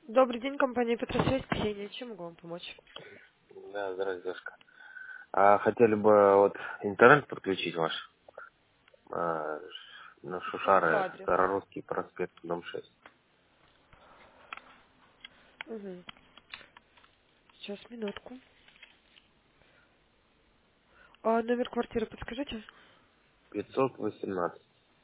Добрый день, компания Петросвязь, Ксения. Чем могу вам помочь? Да, здравствуйте, Дашка. А хотели бы вот интернет подключить ваш а, на Какой Шушары, адрес? Старорусский проспект, дом 6. Угу. Сейчас, минутку. А номер квартиры подскажите? 518.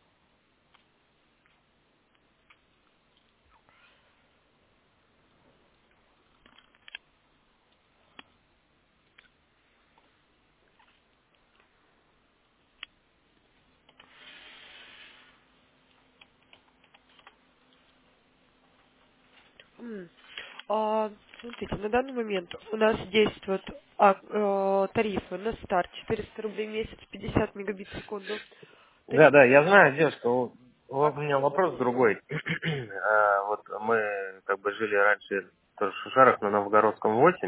М. Смотрите, на данный момент у нас действуют тарифы на старт 400 рублей в месяц, 50 мегабит в секунду. Да, Тариф да, я на знаю, девушка, у меня вопрос другой. Вот мы как бы жили раньше тоже в Шушарах на Новгородском 8.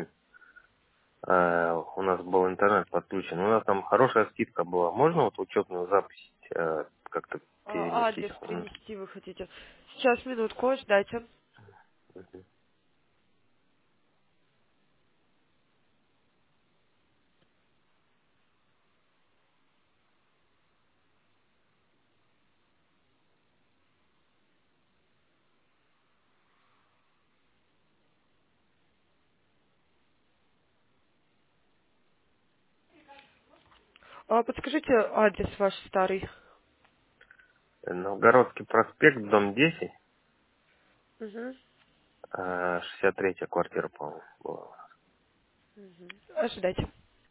У нас был интернет подключен. У нас там хорошая скидка была. Можно вот учетную запись как-то переместить? адрес перенести вы хотите. Сейчас, минутку, ждайте. Подскажите адрес ваш старый. Новгородский проспект, дом 10. Угу. 63-я квартира, по-моему, была. Ожидайте.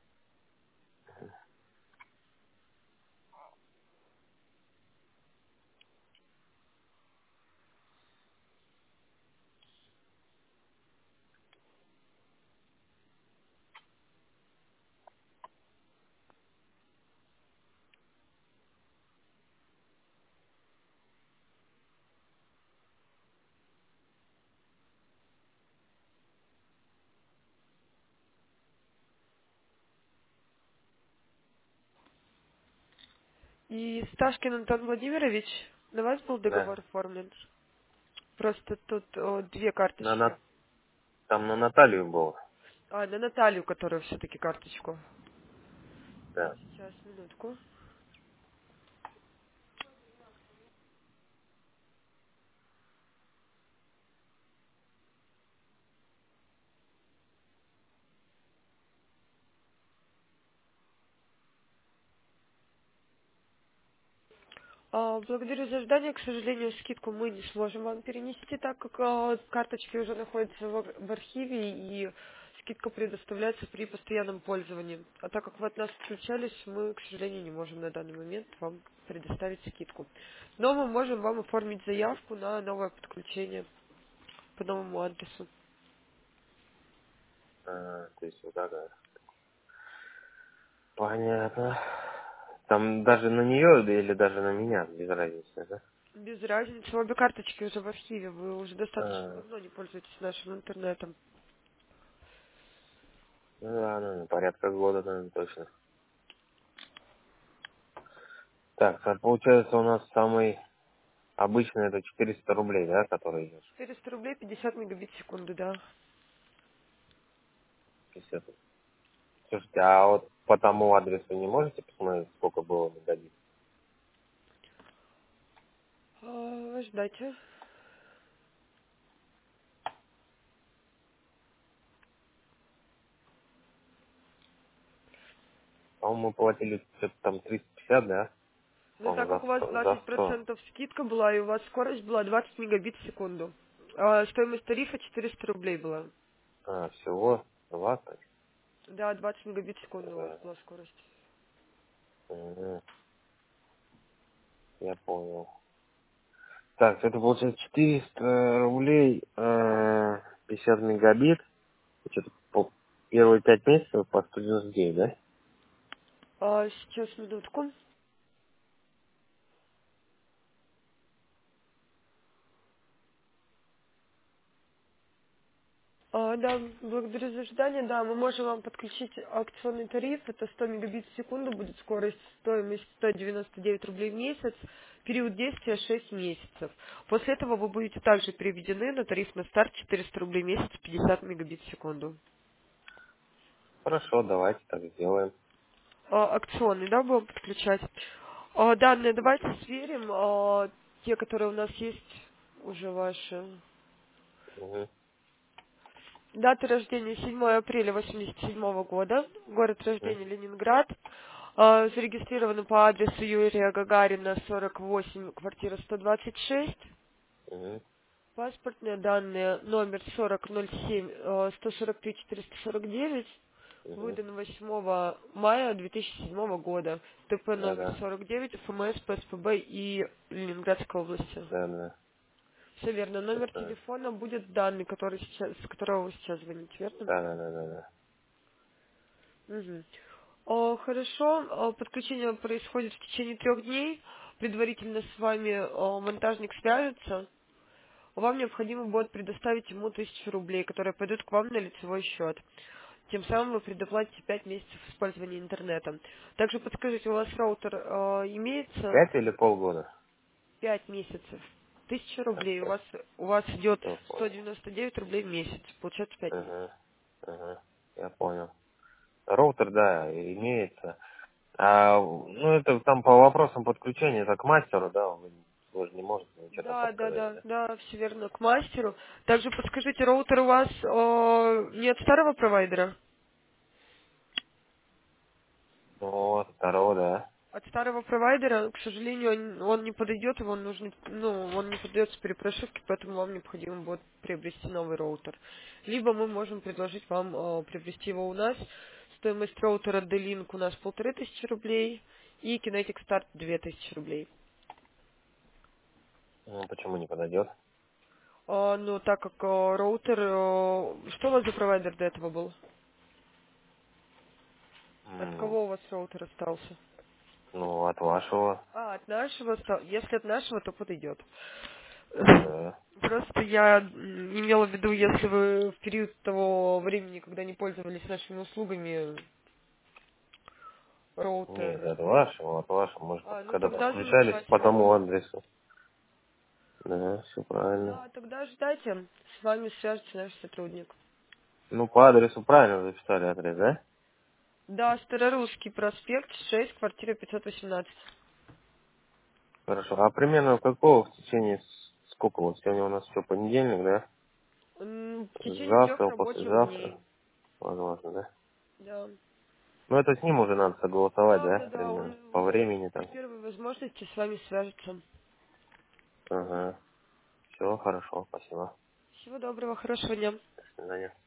И Сташкин Антон Владимирович, на вас был Да. договор оформлен? Просто тут две карточки. На, там на Наталью было. На Наталью, которая все-таки карточку. Да. Сейчас, минутку. Благодарю за ожидание. К сожалению, скидку мы не сможем вам перенести, так как карточки уже находятся в архиве, и скидка предоставляется при постоянном пользовании. А так как вы от нас отключались, мы, к сожалению, не можем на данный момент вам предоставить скидку. Но мы можем вам оформить заявку на новое подключение по новому адресу. То есть вот так, да. Понятно. Там даже на нее или даже на меня, без разницы, да? Без разницы, обе карточки уже в архиве, вы уже достаточно А, давно не пользуетесь нашим интернетом. ну да, порядка года, наверное, точно. Так, получается у нас самый обычный это 400 рублей, да, который идет? 400 рублей, 50 мегабит в секунду, да. 50. Слушайте, а вот по тому адресу не можете посмотреть, сколько было мегабит? Ждайте. По-моему, мы платили что-то там 350, да? Ну, так По-моему, как у вас за 100. 20% скидка была, и у вас скорость была 20 мегабит в секунду. Стоимость тарифа 400 рублей была. Всего 20. Да, 20 мегабит в секунду у вас Да. была скорость. Мгм. Я понял. Так, это получается 400 рублей, 50 мегабит. Что-то по первые 5 месяцев по 199, да? Сейчас, минутку. Да, благодарю за ожидание. Да, мы можем вам подключить акционный тариф. Это 100 мегабит в секунду будет скорость, стоимость 199 рублей в месяц. Период действия 6 месяцев. После этого вы будете также переведены на тариф на старт 400 рублей в месяц, 50 мегабит в секунду. Хорошо, давайте так сделаем. Акционный, да, будем подключать. Данные давайте сверим. Те, которые у нас есть, уже ваши. Угу. Дата рождения 7 апреля 87 года. Город рождения Ленинград. Зарегистрированы по адресу Юрия Гагарина, 48, квартира 126. Угу. Паспортные данные номер 4007 143 449. Угу. Выдан 8 мая 2007 года. ТП номер Да-да. 49, ФМС, ПСПБ и Ленинградской области. Да-да. Все верно. Все Номер правильно. телефона будет данный, который сейчас, с которого вы сейчас звоните, верно? Да-да-да-да. Мгм. Хорошо. Подключение происходит в течение 3 дней. Предварительно с вами монтажник свяжется. Вам необходимо будет предоставить ему 1000 рублей, которые пойдут к вам на лицевой счет. Тем самым вы предоплатите 5 месяцев использования интернета. Также подскажите, у вас роутер имеется 5 или полгода? 5 месяцев. 1000 рублей. Хорошо. У вас идет Все понял. 199 рублей в месяц. Получается 5 месяцев. Ага. Ага. Я понял. Роутер, да, имеется. Ну, это там по вопросам подключения, это к мастеру, да, вы же не можете ничего там Да, да, подсказать, да, да? да, все верно, к мастеру. Также подскажите, роутер у вас не от старого провайдера? Ну, вот, второго, да. От старого провайдера, к сожалению, он не подойдет, его нужно, он не поддается перепрошивке, поэтому вам необходимо будет приобрести новый роутер. Либо мы можем предложить вам приобрести его у нас. Стоимость роутера D-Link у нас 1500 рублей и Kinetic Start 2000 рублей. Ну, почему не подойдет? Ну, так как роутер, что у вас за провайдер до этого был? От М, кого у вас роутер остался? Ну, от вашего, От нашего, если от нашего, то подойдет. да. Просто я имела в виду, если вы в период того времени, когда не пользовались нашими услугами, Нет, роутер. от вашего, может, Ну когда тогда подключались по замечательно. тому адресу. Да, все правильно. Да, тогда ждайте, с вами свяжется наш сотрудник. Ну, по адресу правильно записали адрес, да? Да, Старорусский проспект, 6, квартира 518. Хорошо. А примерно какого в течение, сколько вот сегодня у нас что, понедельник, да? В течение 3 Завтра, рабочих послезавтра, дней. возможно, да? Да. Ну, это с ним уже надо согласовать, Да, да, да? да, Примерно по он времени при там. первой возможности с вами свяжется. Ага. Все, хорошо, спасибо. Всего доброго, хорошего дня. До свидания.